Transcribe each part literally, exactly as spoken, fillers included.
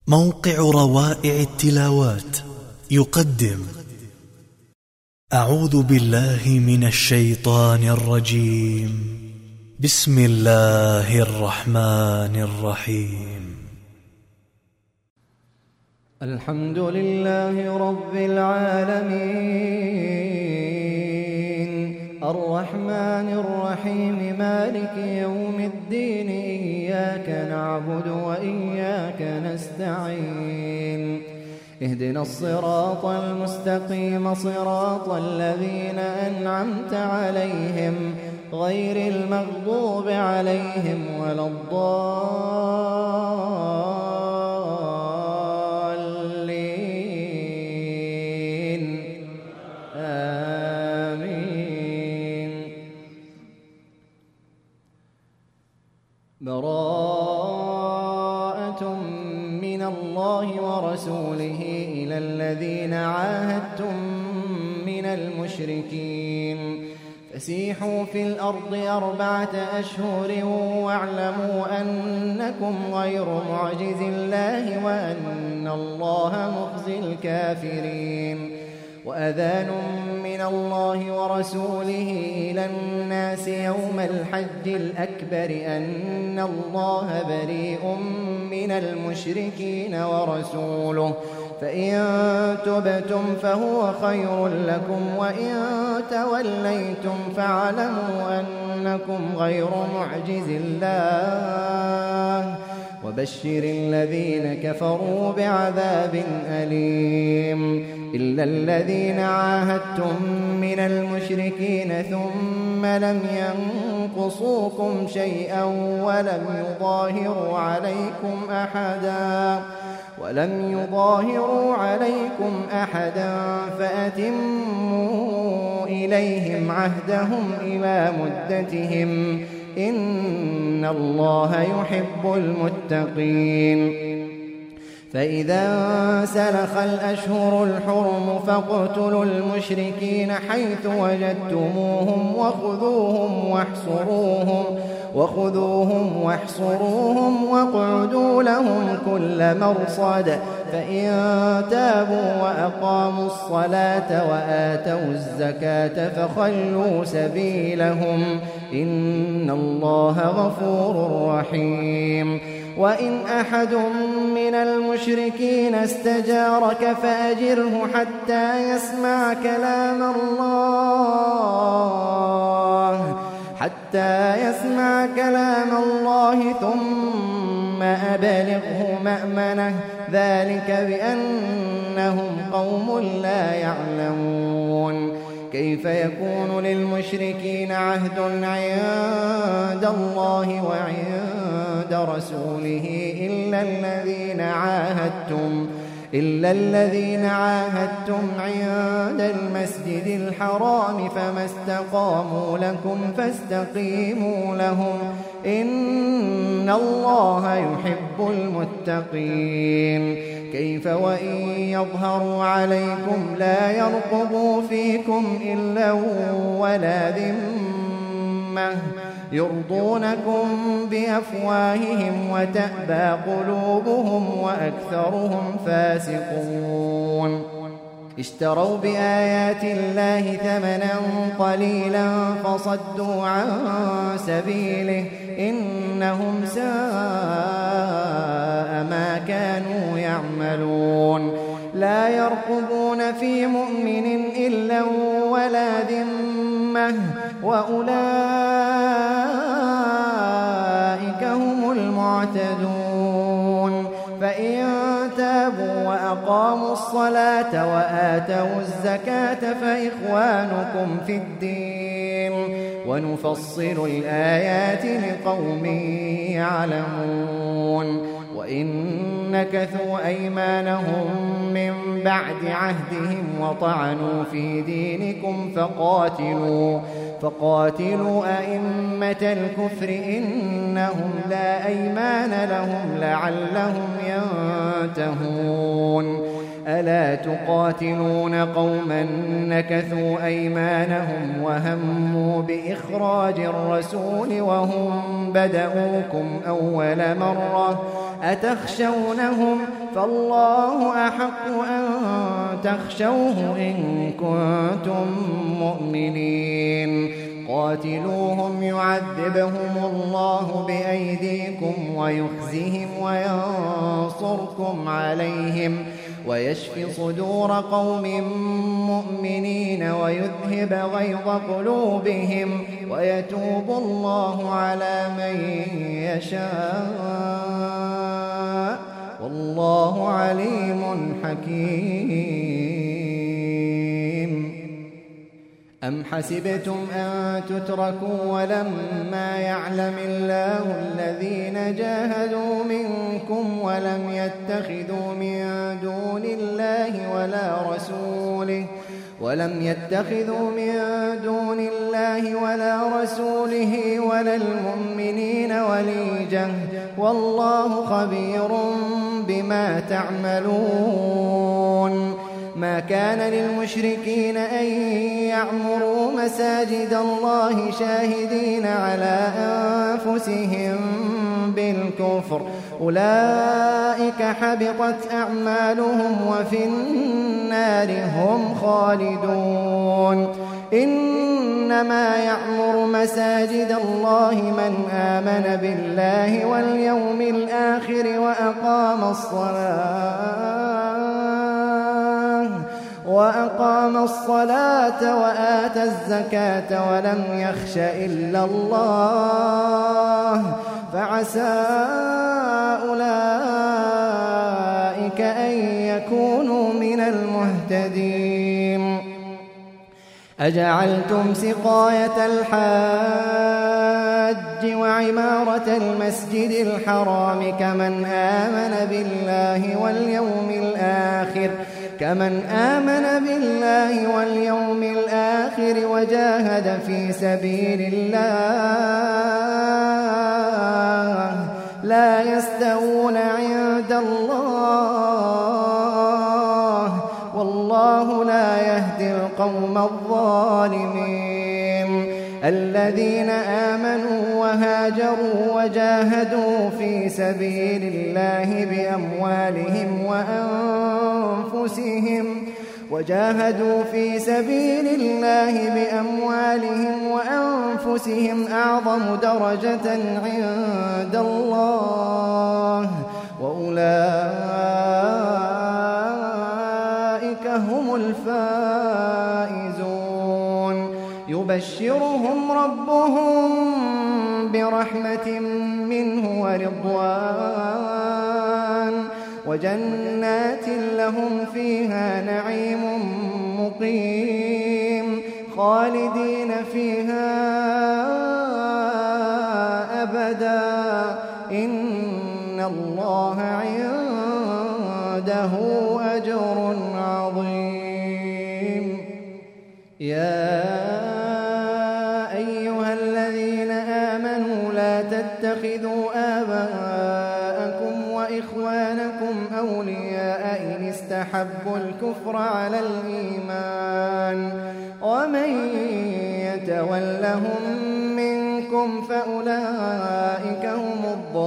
موقع روائع التلاوات يقدم أعوذ بالله من الشيطان الرجيم. بسم الله الرحمن الرحيم. الحمد لله رب العالمين، الرحمن الرحيم، مالك يوم الدين، إياك نعبد وإياك نستعين. اهدنا الصراط المستقيم، صراط الذين أنعمت عليهم غير المغضوب عليهم ولا الضالين، آمين. براءة من الله ورسوله إلى الذين عاهدتم من المشركين، فسيحوا في الأرض أربعة أشهر واعلموا أنكم غير معجز الله وأن الله مخزي الكافرين. وأذان من الله ورسوله إلى الناس يوم الحج الأكبر أن الله بريء من المشركين ورسوله، فإن تبتم فهو خير لكم، وإن توليتم فاعلموا أنكم غير معجز الله، وبشر الذين كفروا بعذاب أليم. إلا الذين عاهدتم من المشركين ثم لم ينقصوكم شيئا ولم يظاهروا عليكم أحدا ولم يظاهروا عليكم أحدا فأتموا إليهم عهدهم إلى مدتهم، إن الله يحب المتقين. فإذا سلخ الأشهر الحرم فاقتلوا المشركين حيث وجدتموهم وخذوهم واحصروهم وخذوهم واحصروهم واقعدوا لهم كل مرصد، فإن تابوا وأقاموا الصلاة وآتوا الزكاة فخلوا سبيلهم، إن الله غفور رحيم. وإن أحد من المشركين استجارك فأجره حتى يسمع كلام الله حتى يسمع كلام الله ثم أبلغه مأمنه، ذلك بأنهم قوم لا يعلمون. كيف يكون للمشركين عهد عند الله وعند رسوله إلا الذين عاهدتم إلا الذين عاهدتم عند المسجد الحرام، فما استقاموا لكم فاستقيموا لهم، إن الله يحب المتقين. كيف وإن يظهروا عليكم لا يرقبوا فيكم إلا ولا ذمة، يرضونكم بأفواههم وتأبى قلوبهم وأكثرهم فاسقون. اشتروا بآيات الله ثمنا قليلا فصدوا عن سبيله، إنهم ساء ما كانوا يعملون. لا يرقبون في مؤمن إلا ولا ذمة، وأولئك هم المعتدون. فإن تابوا وأقاموا الصلاة وآتوا الزكاة فإخوانكم في الدين، ونفصل الآيات لقوم يعلمون. وإن نكثوا أيمانهم من بعد عهدهم وطعنوا في دينكم فقاتلوا فقاتلوا أئمة الكفر إنهم لا أيمان لهم لعلهم ينتهون. ألا تقاتلون قوما نكثوا أيمانهم وهموا بإخراج الرسول وهم بدؤوكم أول مرة أتخشونهم فالله أحق أن تخشوه إن كنتم مؤمنين قاتلوهم يعذبهم الله بأيديكم ويخزهم وينصركم عليهم ويشف صدور قوم مؤمنين ويذهب غيظ قلوبهم ويتوب الله على من يشاء والله عليم حكيم. أم حسبتم أن تتركوا ولما يعلم الله الذين جاهدوا منكم ولم يتخذوا من دون الله ولا رسوله ولم يتخذوا من دون الله ولا رسوله ولا المؤمنين وليجة والله خبير بما تعملون. ما كان للمشركين أن يعمروا مساجد الله شاهدين على أنفسهم بالكفر أولئك حبطت أعمالهم وفي النار هم خالدون. إنما يعمر مساجد الله من آمن بالله واليوم الآخر وأقام الصلاة وأقام الصلاة وآتى الزكاة ولم يخش إلا الله فعسى أولئك أن يكونوا من المهتدين. أجعلتم سقاية الحاج وعمارة المسجد الحرام كمن آمن بالله واليوم الآخر كمن آمن بالله واليوم الآخر وجاهد في سبيل الله لا يستوون عند الله والله لا يهدي القوم الظالمين. الذين آمنوا وهاجروا وجاهدوا في سبيل الله بأموالهم وأنفسهم وجاهدوا في سبيل الله بأموالهم وأنفسهم أعظم درجة عند الله وأولئك هم الفائزون. يبشرهم ربهم برحمة منه ورضوان وجنات لهم فيها نعيم مقيم خالدين فيها أبدا إن الله عنده أجر عظيم. يا أيها الذين آمنوا لا تتخذوا آباءكم وإخوانكم أولياء إن استحبوا الكفر على الإيمان ومن يتولهم منكم فأولئك هم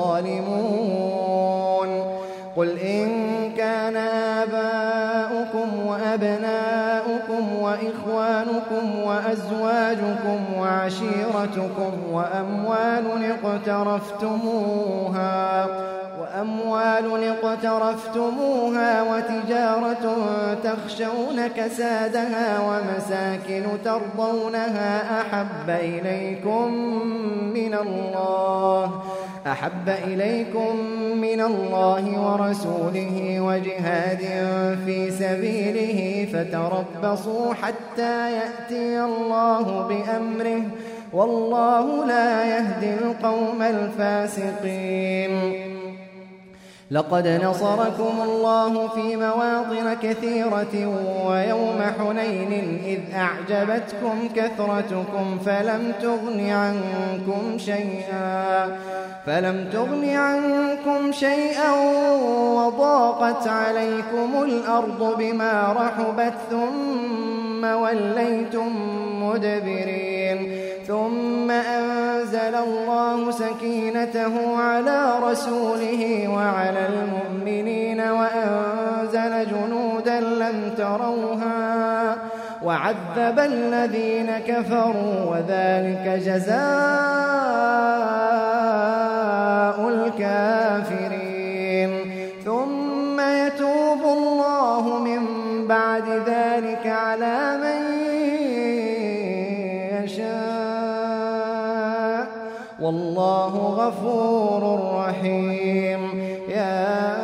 الظالمون. قل إن كان آباؤكم وأبناؤكم وإخوانكم وأزواجكم وعشيرتكم وأموال اقترفتموها وأموال اقترفتموها وتجارة تخشون كسادها ومساكن ترضونها أحب إليكم من الله أحب إليكم من الله ورسوله وجهاد في سبيله فتربصوا حتى يأتي الله بأمره والله لا يهدي القوم الفاسقين. لقد نصركم الله في مواطن كثيرة ويوم حنين إذ أعجبتكم كثرتكم فلم تغن عنكم شيئا فلم تغن عنكم شيئا وضاقت وضاقت عليكم الأرض بما رحبت ثم وليتم مدبرين ثم أنزل الله سكينته على رسوله وعلى المؤمنين وأنزل جنودا لم تروها وعذب الذين كفروا وذلك جزاء الكافرين ثم يتوب الله من بعد ذلك على من يشاء والله غفور رحيم. يا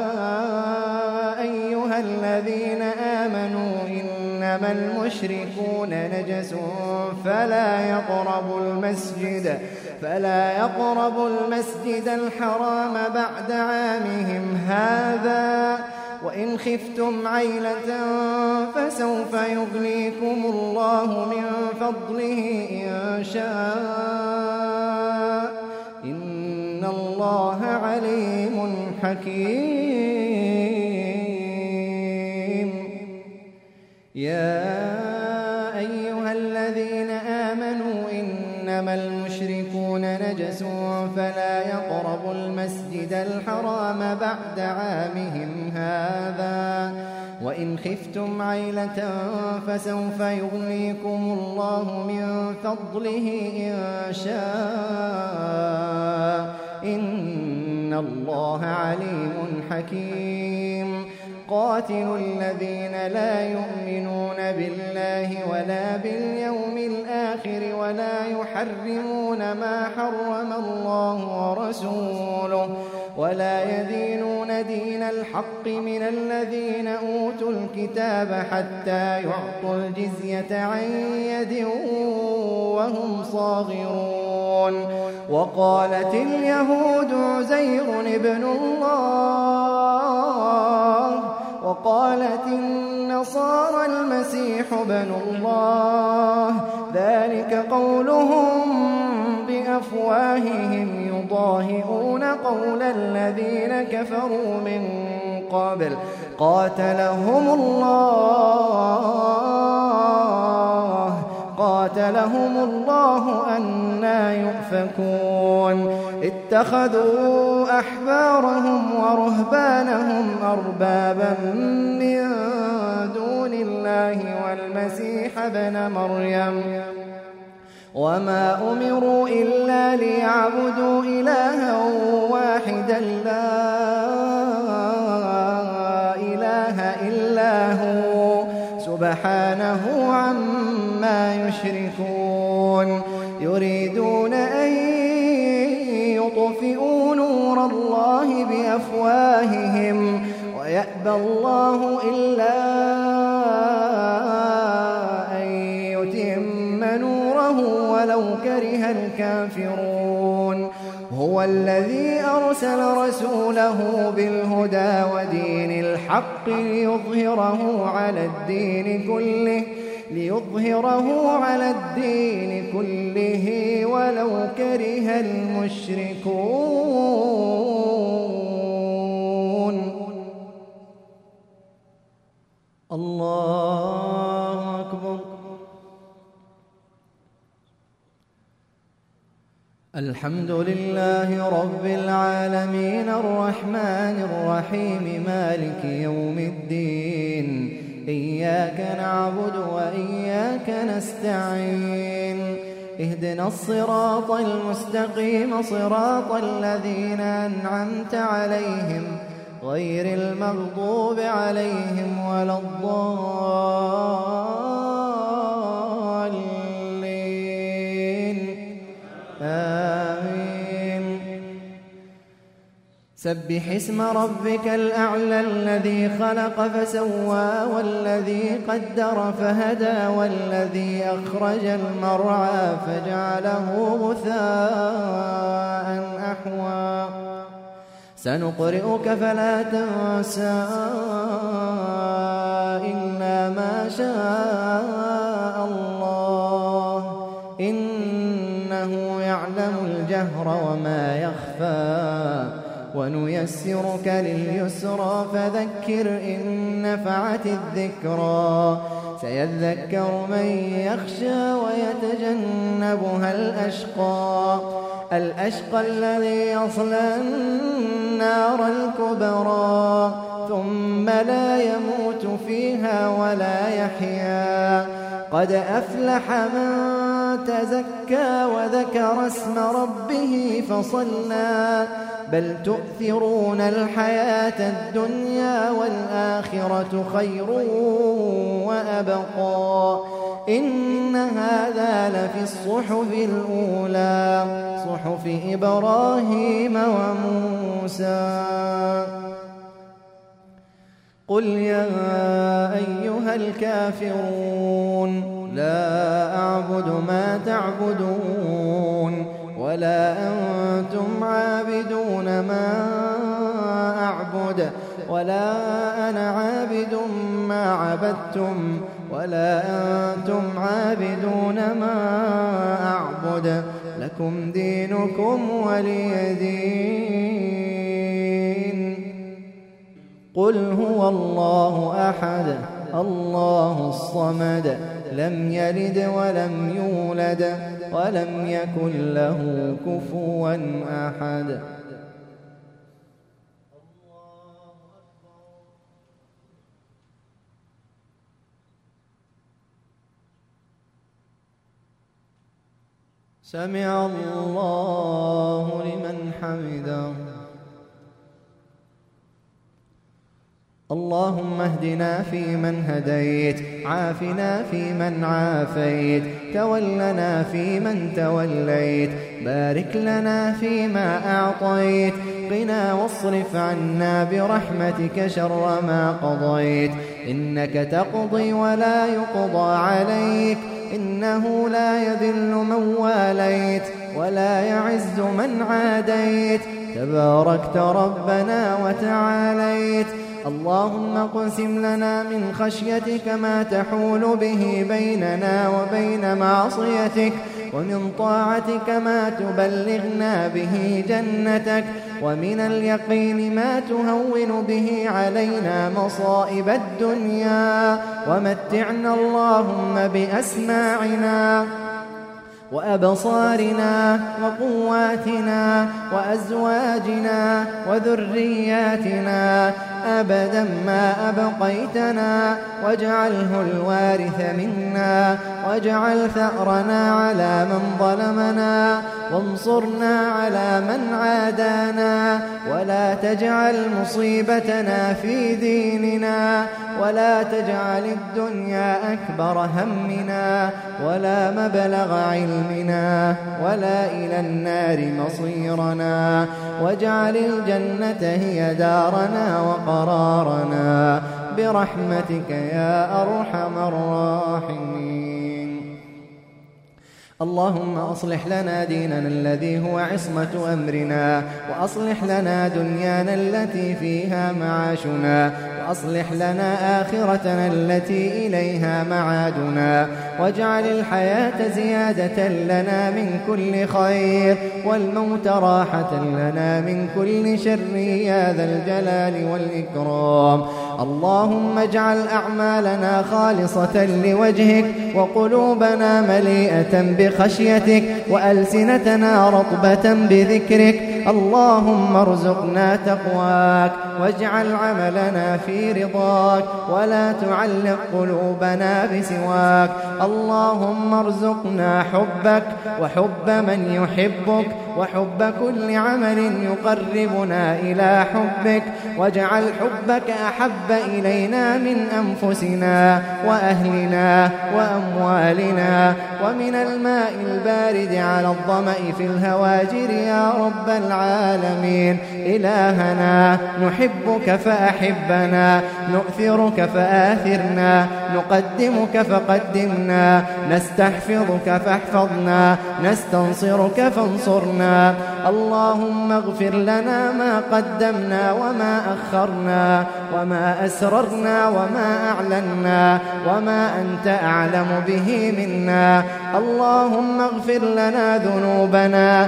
أيها الذين آمنوا إنما المشركون نجس فلا يقربوا المسجد فلا يقربوا المسجد الحرام بعد عامهم هذا وإن خفتم عيلة فسوف يغنيكم الله من فضله إن شاء إن الله عليم حكيم. يا أيها الذين آمنوا إنما المشركون نجس فلا يقربوا المسجد الحرام بعد عامهم هذا وإن خفتم عيلة فسوف يغنيكم الله من فضله إن شاء إن الله عليم حكيم. قاتلوا الذين لا يؤمنون بالله ولا باليوم الآخر ولا يحرمون ما حرم الله ورسوله ولا يدينون دين الحق من الذين أوتوا الكتاب حتى يعطوا الجزية عن يد وهم صاغرون. وقالت اليهود عزير ابن الله وقالت النصارى المسيح ابن الله ذلك قولهم بأفواههم يضاهئون قول الذين كفروا من قبل قاتلهم الله قاتلهم الله أنى يؤفكون. اتخذوا أحبارهم ورهبانهم أربابا من دون الله والمسيح ابن مريم وما أمروا إلا ليعبدوا إلها واحدا لا إله إلا هو سبحانه عما يشركون. يريدون أن يطفئوا نور الله بأفواههم ويأبى الله إلا أن يتم نوره ولو كره الكافرون. هو الذي أرسل رسوله بالهدى ودين الحق ليظهره على الدين كله ليظهره على الدين كله ولو كره المشركون. الله أكبر. الحمد لله رب العالمين الرحمن الرحيم مالك يوم الدين إياك نعبد وإياك نستعين اهدنا الصراط المستقيم صراط الذين أنعمت عليهم غير المغضوب عليهم ولا الضالين آمين. سبح اسم ربك الأعلى الذي خلق فسوى والذي قدر فهدى والذي أخرج المرعى فجعله غثاء أحوى. سنقرئك فلا تنسى إلا ما شاء الله إنه يعلم الجهر وما يخفى ونيسرك لليسرى فذكر إن نفعت الذكرى سيذكر من يخشى ويتجنبها الأشقى الأشقى الذي يصلى النار الكبرى ثم لا يموت فيها ولا يحيا قد أفلح من تزكى وذكر اسم ربه فصلى بل تؤثرون الحياة الدنيا والآخرة خير وأبقى إن هذا لفي الصحف الأولى صحف إبراهيم وموسى قل يا أيها الكافرون لا أعبد ما تعبدون ولا أنتم عابدون ما أعبد ولا أنا عابد ما عبدتم ولا أنتم عابدون ما أعبد لكم دينكم ولي دين قل هو الله أحد الله الصمد لم يلد ولم يولد ولم يكن له كفوا أحد سمع الله لمن حمده اللهم اهدنا فيمن هديت عافنا فيمن عافيت تولنا فيمن توليت بارك لنا فيما أعطيت قنا واصرف عنا برحمتك شر ما قضيت إنك تقضي ولا يقضى عليك إنه لا يذل من واليت ولا يعز من عاديت تباركت ربنا وتعاليت اللهم اقسم لنا من خشيتك ما تحول به بيننا وبين معصيتك ومن طاعتك ما تبلغنا به جنتك ومن اليقين ما تهون به علينا مصائب الدنيا ومتعنا اللهم بأسماعنا وأبصارنا وقواتنا وأزواجنا وذرياتنا أبدا ما أبقيتنا واجعله الوارث منا واجعل ثأرنا على من ظلمنا وانصرنا على من عادانا ولا تجعل مصيبتنا في ديننا ولا تجعل الدنيا أكبر همنا ولا مبلغ علمنا ولا إلى النار مصيرنا واجعل الجنة هي دارنا وقرارنا برحمتك يا أرحم الراحمين اللهم أصلح لنا ديننا الذي هو عصمة أمرنا وأصلح لنا دنيانا التي فيها معاشنا وأصلح لنا آخرتنا التي إليها معادنا واجعل الحياة زيادة لنا من كل خير والموت راحة لنا من كل شر يا ذا الجلال والإكرام اللهم اجعل أعمالنا خالصة لوجهك وقلوبنا مليئة بخشيتك وألسنتنا رطبة بذكرك اللهم ارزقنا تقواك واجعل عملنا في رضاك ولا تعلق قلوبنا بسواك اللهم ارزقنا حبك وحب من يحبك وحب كل عمل يقربنا إلى حبك واجعل حبك أحب إلينا من أنفسنا وأهلنا وأموالنا ومن الماء البارد على الظمأ في الهواجر يا رب العالمين إلهنا نحبك فأحبنا نؤثرك فآثرنا نقدمك فقدمنا نستحفظك فاحفظنا نستنصرك فانصرنا اللهم اغفر لنا ما قدمنا وما أخرنا وما أسررنا وما أعلنا وما أنت أعلم به منا. اللهم اغفر لنا ذنوبنا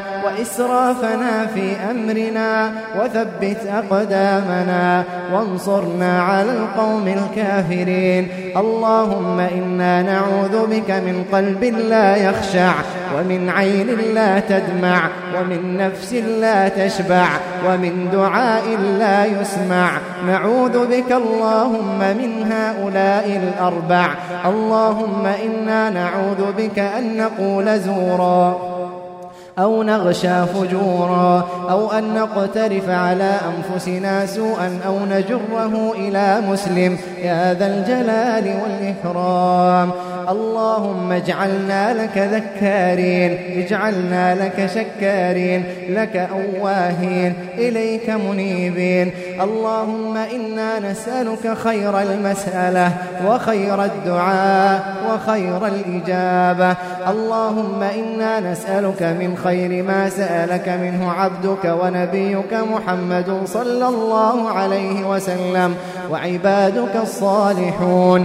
وإسرافنا في أمرنا وثبت أقدامنا وانصرنا على القوم الكافرين. اللهم إنا نعوذ بك من قلب لا يخشع ومن عين لا تدمع ومن نفس لا تشبع ومن دعاء لا يسمع. نعوذ بك اللهم من هؤلاء الأربع. اللهم إنا نعوذ بك أن نقول زورا أو نغشى فجورا أو أن نقترف على أنفسنا سوءا أو نجره إلى مسلم يا ذا الجلال والإكرام. اللهم اجعلنا لك ذكارين اجعلنا لك شكارين لك أواهين إليك منيبين. اللهم إنا نسألك خير المسألة وخير الدعاء وخير الإجابة. اللهم إنا نسألك من خير ما سألك منه عبدك ونبيك محمد صلى الله عليه وسلم وعبادك الصالحون،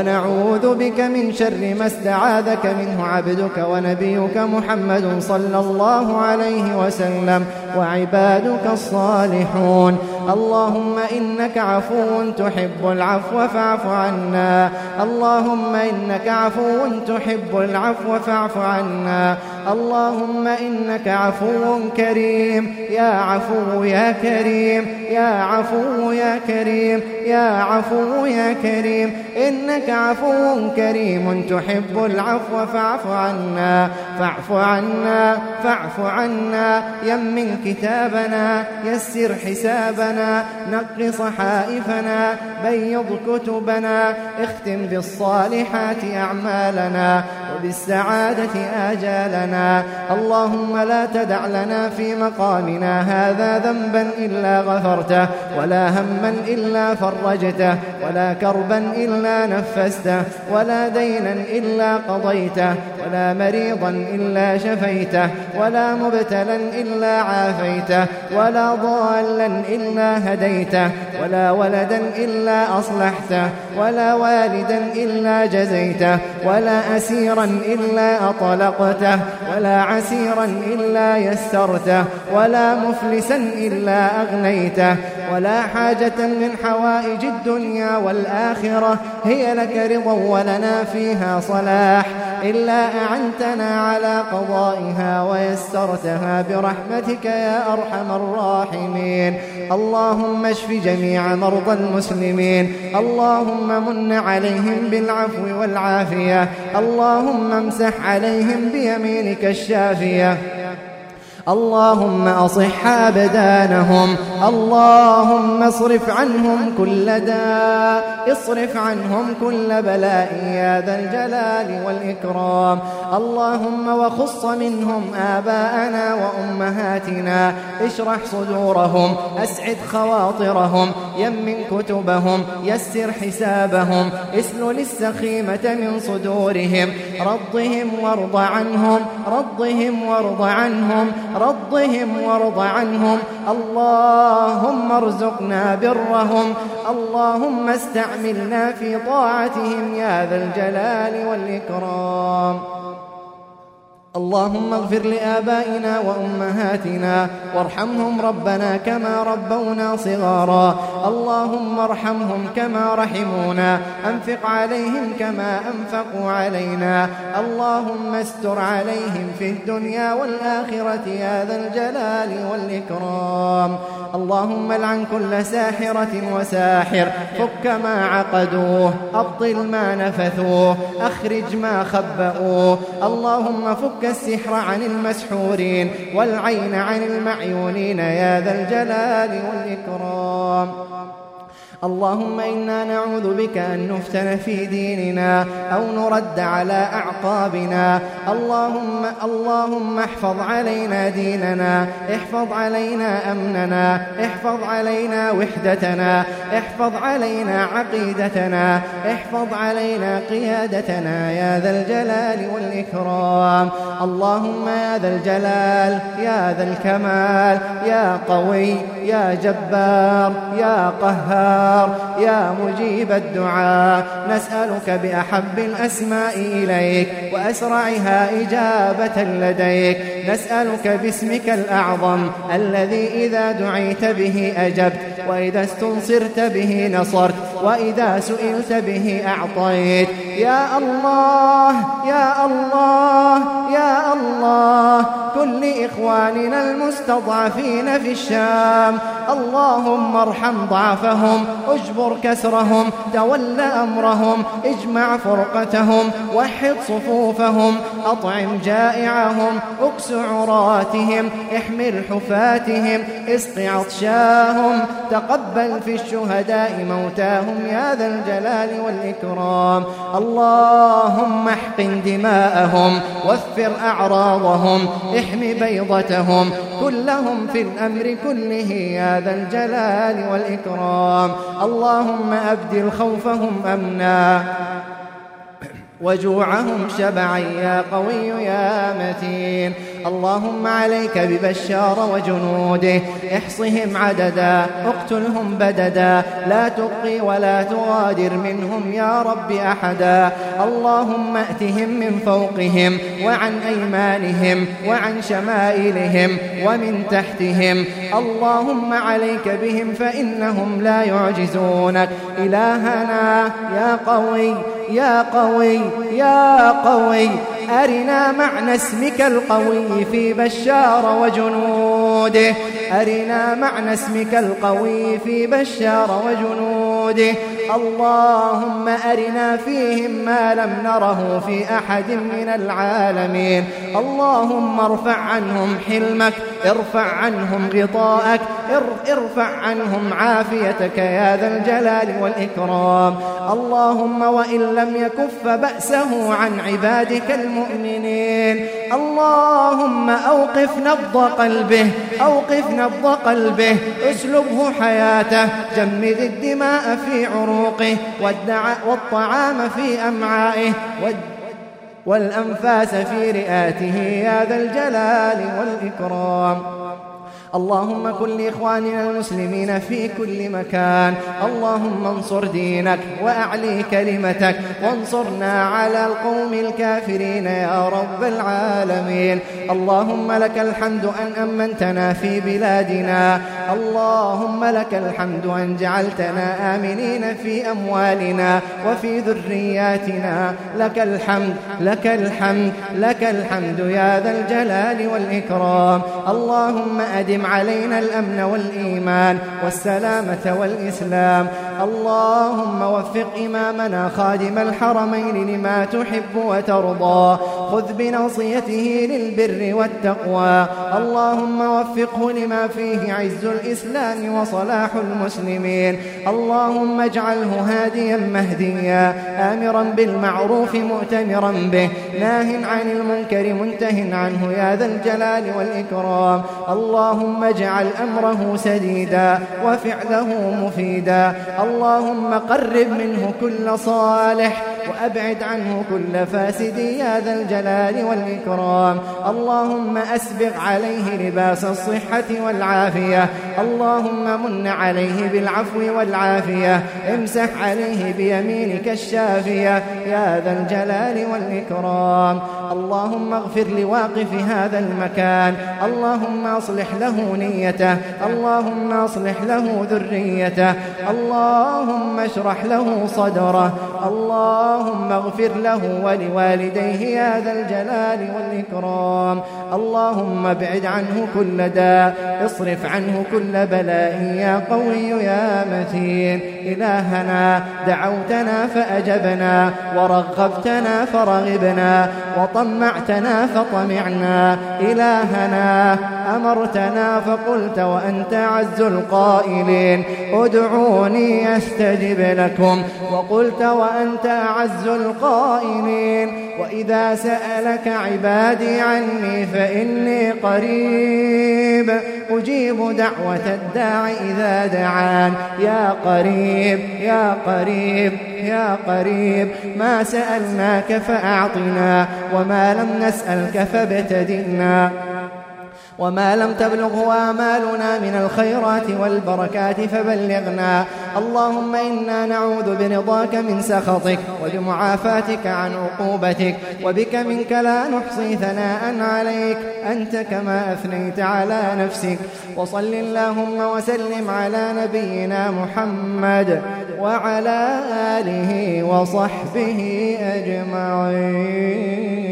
ونعوذ بك من شر ما استعاذك منه عبدك ونبيك محمد صلى الله عليه وسلم وعبادك الصالحون. اللهم إنك عفو تحب العفو فاعف عنا. اللهم إنك عفو تحب العفو فاعف عنا. اللهم إنك عفو كريم يا عفو يا كريم يا عفو يا كريم يا عفو يا كريم إنك عفو كريم تحب العفو فاعف عنا فاعف عنا فاعف عنا. يمن كتابنا يسر حسابنا نق صحائفنا بيض كتبنا اختم بالصالحات أعمالنا وبالسعادة آجالنا. اللهم لا تدع لنا في مقامنا هذا ذنبا إلا غفرته ولا هما إلا فرجته ولا كربا إلا نفسته ولا دينا إلا قضيته ولا مريضا إلا شفيته ولا مبتلا إلا عافيته ولا ضالا إلا هديته ولا ولدا إلا أصلحته ولا والدا إلا جزيته ولا أسيرا إلا أطلقته ولا عسيرا إلا يسرته ولا مفلسا إلا أغنيته ولا حاجة من حوائج الدنيا والآخرة هي لك رضا ولنا فيها صلاح إلا أعنتنا على قضائها ويسرتها برحمتك يا أرحم الراحمين. اللهم اشف جميع مرضى المسلمين. اللهم من عليهم بالعفو والعافية. اللهم امسح عليهم بيمينك الشافية. اللهم أصح أبدانهم. اللهم اصرف عنهم كل داء اصرف عنهم كل بلاء يا ذا الجلال والإكرام. اللهم وخص منهم آباءنا وأمهاتنا اشرح صدورهم أسعد خواطرهم يمن كتبهم يسر حسابهم اسلل السخيمة من صدورهم رضهم وارض عنهم رضهم وارض عنهم رضهم وارض عنهم. اللهم ارزقنا برهم. اللهم استعملنا في طاعتهم يا ذا الجلال والإكرام. اللهم اغفر لآبائنا وأمهاتنا وارحمهم ربنا كما ربونا صغارا. اللهم ارحمهم كما رحمونا أنفق عليهم كما أنفقوا علينا. اللهم استر عليهم في الدنيا والآخرة يا ذا الجلال والإكرام. اللهم لعن كل ساحرة وساحر فك ما عقدوه أبطل ما نفثوه أخرج ما خبأوه. اللهم فك السحر عن المسحورين والعين عن المعيونين يا ذا الجلال والإكرام. اللهم إنا نعوذ بك أن نفتن في ديننا أو نرد على أعقابنا. اللهم اللهم احفظ علينا ديننا، احفظ علينا أمننا، احفظ علينا وحدتنا، احفظ علينا عقيدتنا، احفظ علينا قيادتنا يا ذا الجلال والإكرام. اللهم يا ذا الجلال يا ذا الكمال يا قوي يا جبار يا قهار يا مجيب الدعاء، نسألك بأحب الأسماء إليك وأسرعها إجابة لديك، نسألك باسمك الأعظم الذي إذا دعيت به أجبت، وإذا استنصرت به نصرت، وإذا سئلت به أعطيت. يا الله يا الله يا الله كن لإخواننا المستضعفين في الشام، اللهم ارحم ضعفهم، اجبر كسرهم، تول أمرهم، اجمع فرقتهم، وحد صفوفهم، أطعم جائعهم، اكس عراتهم، احمل حفاتهم، اسق عطشاهم، تقبل في الشهداء موتاهم يا ذا الجلال والإكرام. اللهم احقن دماءهم، وفر أعراضهم، احم بيضتهم، كلهم في الأمر كله يا ذا الجلال والإكرام. اللهم أبدل خوفهم أمنا وجوعهم شبعا يا قوي يا متين. اللهم عليك ببشار وجنوده، احصهم عددا، اقتلهم بددا، لا تبقي ولا تغادر منهم يا رب أحدا. اللهم ائتهم من فوقهم وعن أيمانهم وعن شمائلهم ومن تحتهم. اللهم عليك بهم فإنهم لا يعجزونك. إلهنا يا قوي يا قوي يا قوي أرنا معنى اسمك القوي في بشار وجنوده، أرنا معنى اسمك القوي في بشار وجنوده. اللهم أرنا فيهم ما لم نره في أحد من العالمين. اللهم ارفع عنهم حلمك، ارفع عنهم غطاءك، ارفع عنهم عافيتك يا ذا الجلال والإكرام. اللهم وإن لم يكف بأسه عن عبادك المؤمنين، اللهم أوقف نبض قلبه، أوقف نبض قلبه، اسلبه حياته، جمد الدماء في عروقه، والطعام في أمعائه، والأنفاس في رئاته يا ذا الجلال والإكرام. اللهم كن لإخواننا المسلمين في كل مكان. اللهم انصر دينك وأعلي كلمتك، وانصرنا على القوم الكافرين يا رب العالمين. اللهم لك الحمد أن أمنتنا في بلادنا، اللهم لك الحمد أن جعلتنا آمنين في أموالنا وفي ذرياتنا. لك الحمد لك الحمد لك الحمد يا ذا الجلال والإكرام. اللهم أدم علينا الأمن والإيمان والسلامة والإسلام. اللهم وفق إمامنا خادم الحرمين لما تحب وترضى، خذ بناصيته للبر والتقوى. اللهم وفقه لما فيه عز الإسلام وصلاح المسلمين. اللهم اجعله هاديا مهديا، آمرا بالمعروف مؤتمرا به، ناه عن المنكر منته عنه يا ذا الجلال والإكرام. اللهم اجعل أمره سديدا وفعله مفيدا. اللهم قرب منه كل صالح وأبعد عنه كل فاسد يا ذا الجلال والإكرام. اللهم أسبغ عليه لباس الصحة والعافية. اللهم من عليه بالعفو والعافية، امسح عليه بيمينك الشافية يا ذا الجلال والإكرام. اللهم اغفر لواقف هذا المكان، اللهم أصلح له نيته، اللهم أصلح له ذريته، اللهم اشرح له صدره، اللهم اغفر له ولوالديه يا ذا الجلال والإكرام. اللهم ابعد عنه كل داء، اصرف عنه كل بلاء يا قوي يا متين. إلهنا دعوتنا فأجبنا، ورغبتنا فرغبنا، وطلبنا طمعتنا فطمعنا إلهنا أمرتنا فقلت وأنت أعز القائلين ادعوني أستجب لكم وقلت وأنت أعز القائلين وإذا سألك عبادي عني فإني قريب أجيب دعوة الداع إذا دعان يا قريب يا قريب يا قريب ما سألناك فأعطنا وما لم نسألك فابتدئنا وما لم تبلغه آمالنا من الخيرات والبركات فبلغنا اللهم إنا نعوذ برضاك من سخطك وبمعافاتك عن عقوبتك وبك منك لا نحصي ثناء عليك أنت كما أثنيت على نفسك وصل اللهم وسلم على نبينا محمد وعلى آله وصحبه أجمعين.